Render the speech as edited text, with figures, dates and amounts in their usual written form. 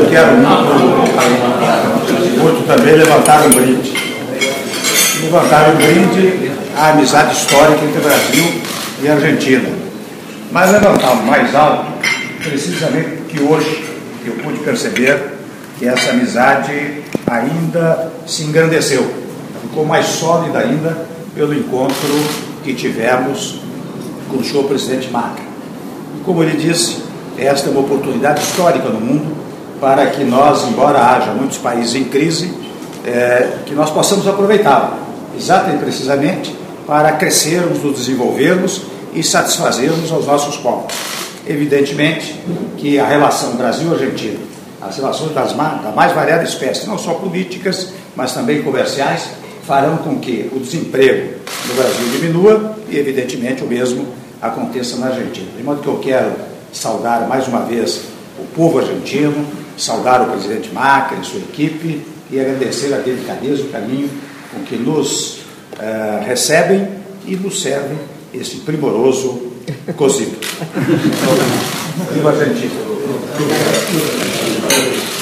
eu quero muito também levantar um brinde. Levantar um brinde à amizade histórica entre Brasil e Argentina. Mas levantar mais alto, precisamente que hoje eu pude perceber que essa amizade ainda se engrandeceu, ficou mais sólida ainda pelo encontro que tivemos com o senhor presidente Macri. E como ele disse, esta é uma oportunidade histórica no mundo para que nós, embora haja muitos países em crise, que nós possamos aproveitá-la, exatamente e precisamente para crescermos, nos desenvolvermos e satisfazermos aos nossos povos. Evidentemente que a relação Brasil-Argentina, as relações da mais variada espécie, não só políticas, mas também comerciais, farão com que o desemprego no Brasil diminua e, evidentemente, o mesmo aconteça na Argentina. De modo que eu quero saudar mais uma vez o povo argentino, saudar o presidente Macri e sua equipe e agradecer a delicadeza e o carinho com que nos recebem e nos servem esse primoroso cozido. Viva a Argentina!